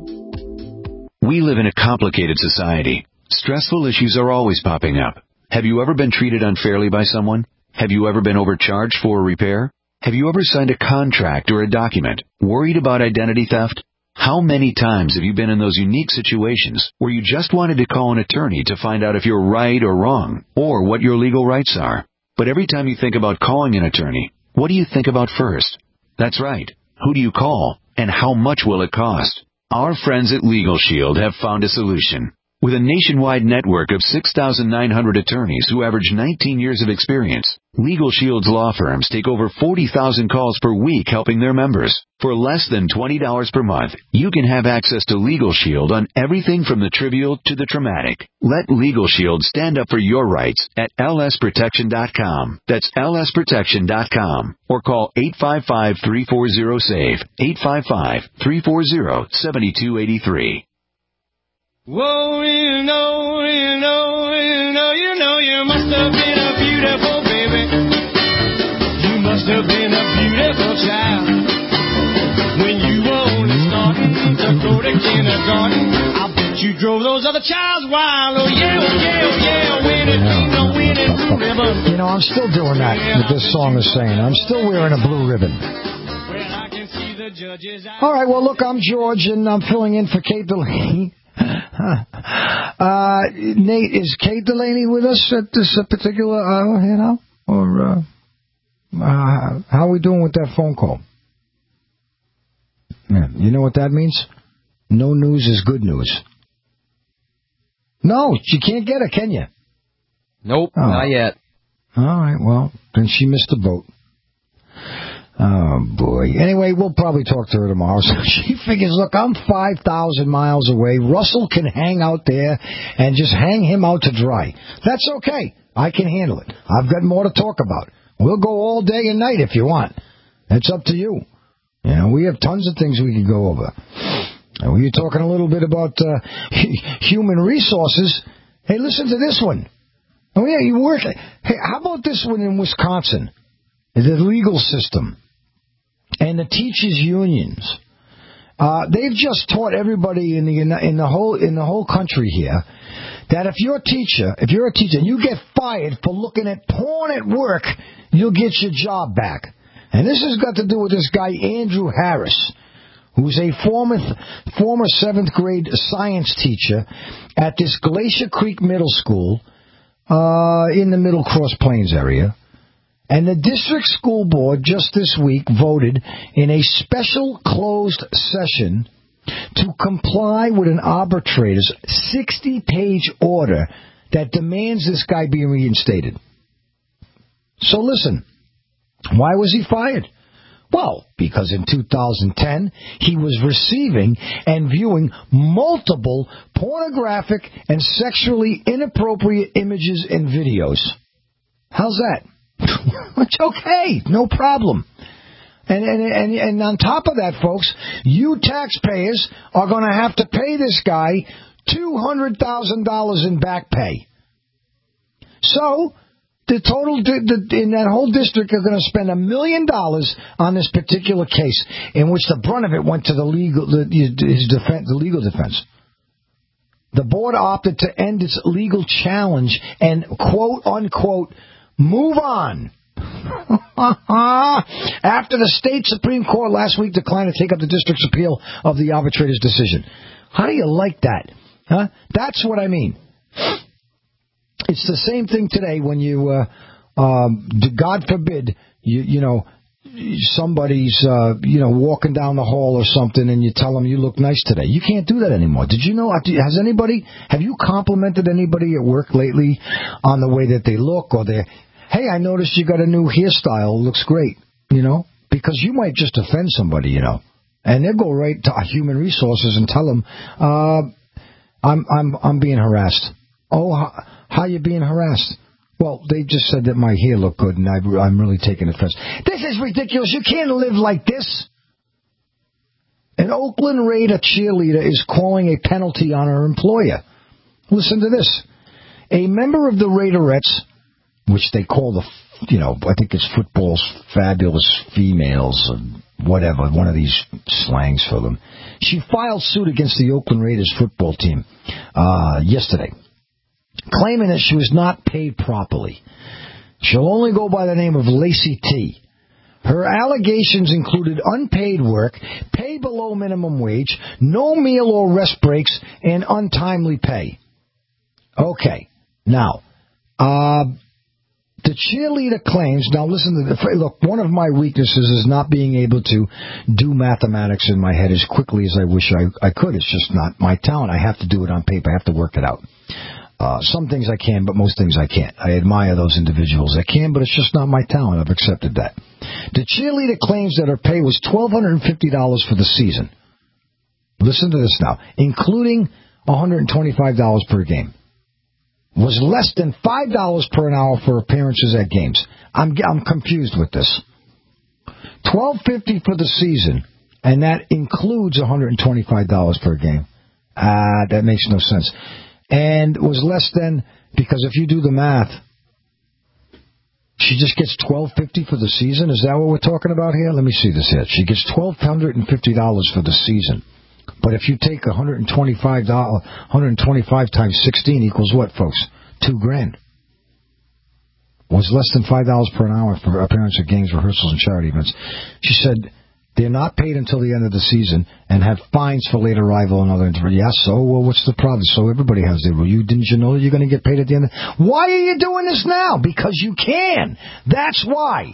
Speaker 17: We live in a complicated society. Stressful issues are always popping up. Have you ever been treated unfairly by someone? Have you ever been overcharged for a repair? Have you ever signed a contract or a document worried about identity theft? How many times have you been in those unique situations where you just wanted to call an attorney to find out if you're right or wrong, or what your legal rights are? But every time you think about calling an attorney, what do you think about first? That's right. Who do you call, and how much will it cost? Our friends at Legal Shield have found a solution. With a nationwide network of six thousand nine hundred attorneys who average nineteen years of experience, Legal Shield's law firms take over forty thousand calls per week helping their members. For less than twenty dollars per month, you can have access to Legal Shield on everything from the trivial to the traumatic. Let Legal Shield stand up for your rights at L S protection dot com. That's L S protection dot com. Or call eight five five, three four zero, SAVE, eight five five, three four zero, seven two eight three.
Speaker 18: Whoa, you know, you know, you know, you know, you must have been a beautiful baby. You must have been a beautiful child. When you were only starting to go to kindergarten, I bet you drove those other childs wild. Oh yeah, oh yeah, oh yeah, winning, no winning blue ribbon.
Speaker 2: You know, I'm still doing that, what this song is saying. I'm still wearing a blue ribbon. All right, well, look, I'm George, and I'm filling in for Kate Delaney. Uh, Nate, is Kate Delaney with us at this uh, particular hour, you know? Or uh, uh, how are we doing with that phone call? Yeah, you know what that means? No news is good news. No, you can't get her, can you?
Speaker 8: Nope,
Speaker 2: oh.
Speaker 8: Not yet.
Speaker 2: All right, well, then she missed the boat. Oh, boy. Anyway, we'll probably talk to her tomorrow. So she figures, look, I'm five thousand miles away. Russell can hang out there and just hang him out to dry. That's okay. I can handle it. I've got more to talk about. We'll go all day and night if you want. It's up to you. You know, we have tons of things we can go over. And we were talking a little bit about uh, human resources. Hey, listen to this one. Oh, yeah, you work. Hey, how about this one in Wisconsin? The legal system and the teachers' unions. Uh, they've just taught everybody in the in the whole in the whole country here that if you're a teacher, if you're a teacher and you get fired for looking at porn at work, you'll get your job back. And this has got to do with this guy Andrew Harris, who's a former former seventh grade science teacher at this Glacier Creek Middle School uh, in the Middle Cross Plains area. And the district school board just this week voted in a special closed session to comply with an arbitrator's sixty-page order that demands this guy be reinstated. So listen, why was he fired? Well, because in two thousand ten, he was receiving and viewing multiple pornographic and sexually inappropriate images and videos. How's that? It's okay, no problem. And, and, and, and on top of that, folks, you taxpayers are going to have to pay this guy two hundred thousand dollars in back pay. So the total in that whole district are going to spend a million dollars on this particular case, in which the brunt of it went to the legal the, his defense, the legal defense. The board opted to end its legal challenge and quote unquote move on. After the state Supreme Court last week declined to take up the district's appeal of the arbitrator's decision. How do you like that? Huh? That's what I mean. It's the same thing today when you, uh, um, God forbid, you, you know, somebody's, uh, you know, walking down the hall or something and you tell them you look nice today. You can't do that anymore. Did you know, has anybody, have you complimented anybody at work lately on the way that they look or their, hey, I noticed you got a new hairstyle. It looks great, you know, because you might just offend somebody, you know, and they'll go right to Human Resources and tell them, uh, I'm, I'm, I'm being harassed. Oh, how, how you being harassed? Well, they just said that my hair looked good and I, I'm really taking offense. This is ridiculous. You can't live like this. An Oakland Raider cheerleader is calling a penalty on her employer. Listen to this. A member of the Raiderettes, which they call the, you know, I think it's football's fabulous females, or whatever, one of these slangs for them. She filed suit against the Oakland Raiders football team uh, yesterday, claiming that she was not paid properly. She'll only go by the name of Lacey T. Her allegations included unpaid work, pay below minimum wage, no meal or rest breaks, and untimely pay. Okay, now, uh... the cheerleader claims, now listen to the, look, one of my weaknesses is not being able to do mathematics in my head as quickly as I wish I, I could. It's just not my talent. I have to do it on paper. I have to work it out. Uh, some things I can, but most things I can't. I admire those individuals that can, but it's just not my talent. I've accepted that. The cheerleader claims that her pay was twelve hundred fifty dollars for the season. Listen to this now. Including one hundred twenty-five dollars per game. Was less than five dollars per an hour for appearances at games. I'm I'm confused with this. twelve fifty for the season, and that includes one hundred twenty-five dollars per game. Ah, uh, that makes no sense. And was less than, because if you do the math, she just gets twelve fifty for the season. Is that what we're talking about here? Let me see this here. She gets twelve hundred fifty dollars for the season. But if you take one hundred twenty-five dollars, one hundred twenty-five times sixteen equals what, folks? Two grand. Was less than five dollars per an hour for appearance at games, rehearsals, and charity events. She said they're not paid until the end of the season and have fines for late arrival and other. Yes, so well, what's the problem? So everybody has their rule. You didn't you know that you're going to get paid at the end? Of, why are you doing this now? Because you can. That's why.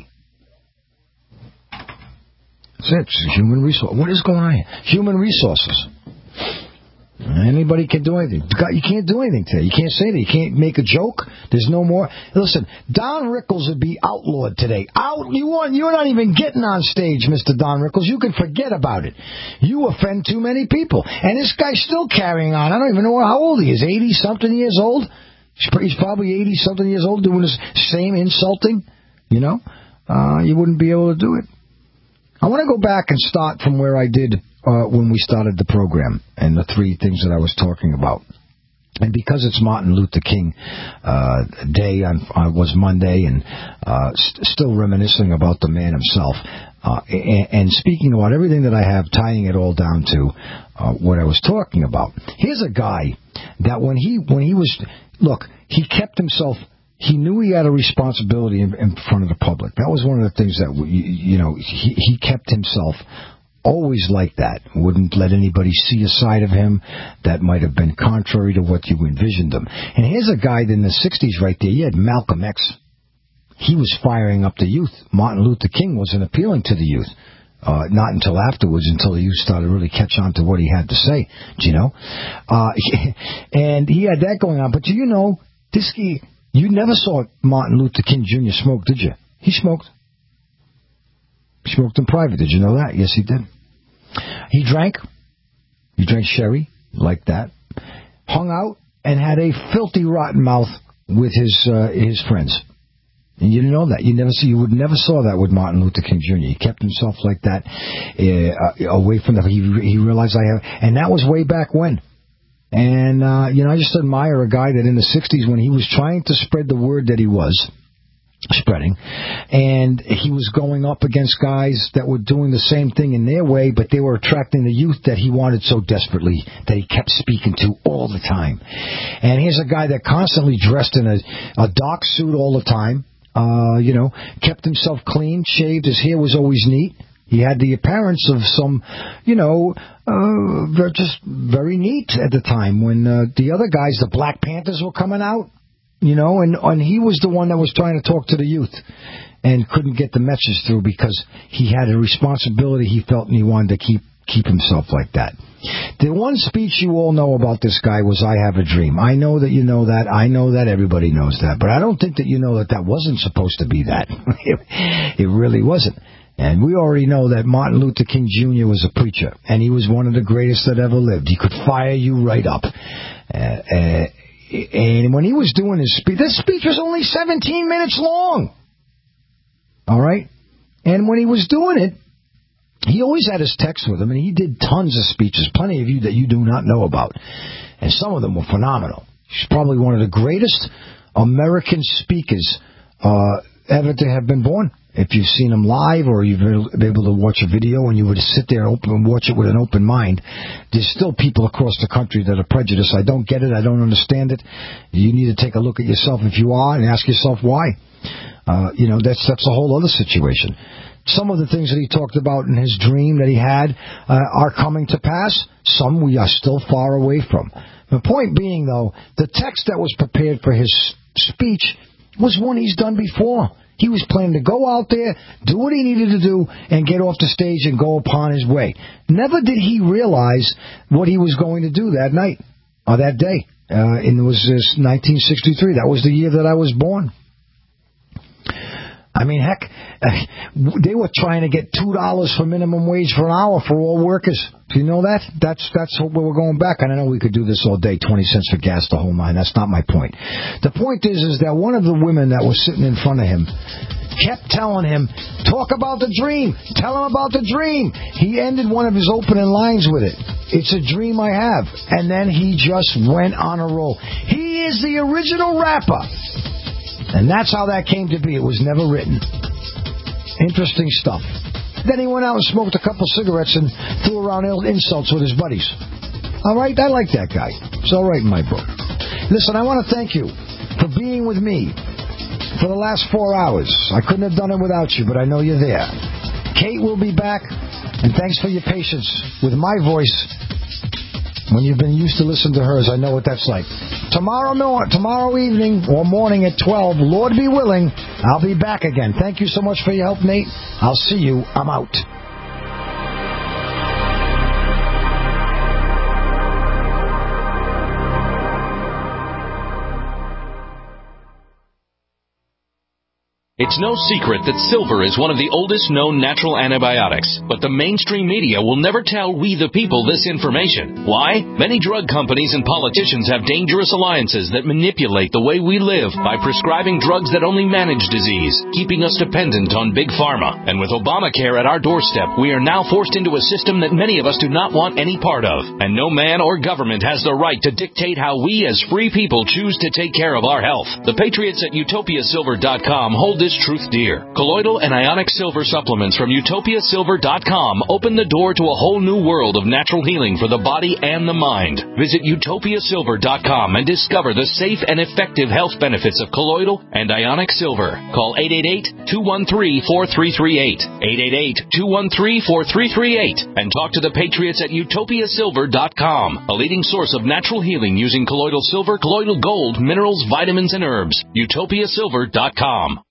Speaker 2: That's it. It's human resource. What is going on here? Human resources. Anybody can do anything. You can't do anything today. You can't say that. You can't make a joke. There's no more. Listen, Don Rickles would be outlawed today. Out. You want? You're not even getting on stage, Mister Don Rickles. You can forget about it. You offend too many people. And this guy's still carrying on. I don't even know how old he is. eighty something years old. He's probably eighty something years old doing this same insulting. You know, uh, you wouldn't be able to do it. I want to go back and start from where I did uh, when we started the program and the three things that I was talking about. And because it's Martin Luther King uh, Day, on, uh, was Monday, and uh, st- still reminiscing about the man himself, uh, and, and speaking about everything that I have, tying it all down to uh, what I was talking about. Here's a guy that when he when he was, look, he kept himself. He knew he had a responsibility in, in front of the public. That was one of the things that, you know, he, he kept himself always like that. Wouldn't let anybody see a side of him that might have been contrary to what you envisioned him. And here's a guy in the sixties right there. You had Malcolm X. He was firing up the youth. Martin Luther King wasn't appealing to the youth. Uh, not until afterwards, until you started to really catch on to what he had to say, do you know? Uh, and he had that going on. But do you know, this guy, you never saw Martin Luther King Junior smoke, did you? He smoked. He smoked in private. Did you know that? Yes, he did. He drank. He drank sherry, like that. Hung out and had a filthy, rotten mouth with his uh, his friends. And you didn't know that. You never see. You would never saw that with Martin Luther King Junior He kept himself like that, uh, away from the. He he realized I have, and that was way back when. And uh, you know, I just admire a guy that in the sixties, when he was trying to spread the word that he was spreading, and he was going up against guys that were doing the same thing in their way, but they were attracting the youth that he wanted so desperately, that he kept speaking to all the time. And here's a guy that constantly dressed in a, a dark suit all the time. Uh, you know, kept himself clean, shaved, his hair was always neat. He had the appearance of some, you know, uh, they're just very neat at the time when uh, the other guys, the Black Panthers, were coming out, you know, and, and he was the one that was trying to talk to the youth and couldn't get the message through because he had a responsibility he felt and he wanted to keep keep himself like that. The one speech you all know about this guy was I Have a Dream. I know that you know that. I know that everybody knows that. But I don't think that you know that that wasn't supposed to be that. It really wasn't. And we already know that Martin Luther King Junior was a preacher, and he was one of the greatest that ever lived. He could fire you right up. Uh, uh, and when he was doing his speech, this speech was only seventeen minutes long. All right? And when he was doing it, he always had his text with him, and he did tons of speeches, plenty of you that you do not know about. And some of them were phenomenal. He's probably one of the greatest American speakers uh, ever to have been born. If you've seen him live or you've been able to watch a video and you would sit there open and watch it with an open mind, there's still people across the country that are prejudiced. I don't get it. I don't understand it. You need to take a look at yourself if you are and ask yourself why. Uh, you know, that's that's a whole other situation. Some of the things that he talked about in his dream that he had uh, are coming to pass. Some we are still far away from. The point being, though, the text that was prepared for his speech was one he's done before. He was planning to go out there, do what he needed to do, and get off the stage and go upon his way. Never did he realize what he was going to do that night, or that day. Uh, and it was uh, nineteen sixty-three. That was the year that I was born. I mean, heck, they were trying to get two dollars for minimum wage for an hour for all workers. Do you know that? That's that's what we're going back. And I know we could do this all day, twenty cents for gas, the whole nine. That's not my point. The point is, is that one of the women that was sitting in front of him kept telling him, talk about the dream. Tell him about the dream. He ended one of his opening lines with it. It's a dream I have. And then he just went on a roll. He is the original rapper. And that's how that came to be. It was never written. Interesting stuff. Then he went out and smoked a couple cigarettes and threw around insults with his buddies. All right? I like that guy. It's all right in my book. Listen, I want to thank you for being with me for the last four hours. I couldn't have done it without you, but I know you're there. Kate will be back, and thanks for your patience with my voice. When you've been used to listen to hers, I know what that's like. Tomorrow, no, tomorrow evening or morning at twelve, Lord be willing, I'll be back again. Thank you so much for your help, Nate. I'll see you. I'm out.
Speaker 19: It's no secret that silver is one of the oldest known natural antibiotics, but the mainstream media will never tell we the people this information. Why? Many drug companies and politicians have dangerous alliances that manipulate the way we live by prescribing drugs that only manage disease, keeping us dependent on big pharma. And with Obamacare at our doorstep, we are now forced into a system that many of us do not want any part of. And no man or government has the right to dictate how we as free people choose to take care of our health. The Patriots at Utopia Silver dot com hold this truth dear. Colloidal and ionic silver supplements from Utopia Silver dot com open the door to a whole new world of natural healing for the body and the mind. Visit Utopia Silver dot com and discover the safe and effective health benefits of colloidal and ionic silver. Call eight eight eight, two one three, four three three eight, eight eight eight, two one three, four three three eight, and talk to the Patriots at Utopia Silver dot com, a leading source of natural healing using colloidal silver, colloidal gold, minerals, vitamins, and herbs. Utopia Silver dot com.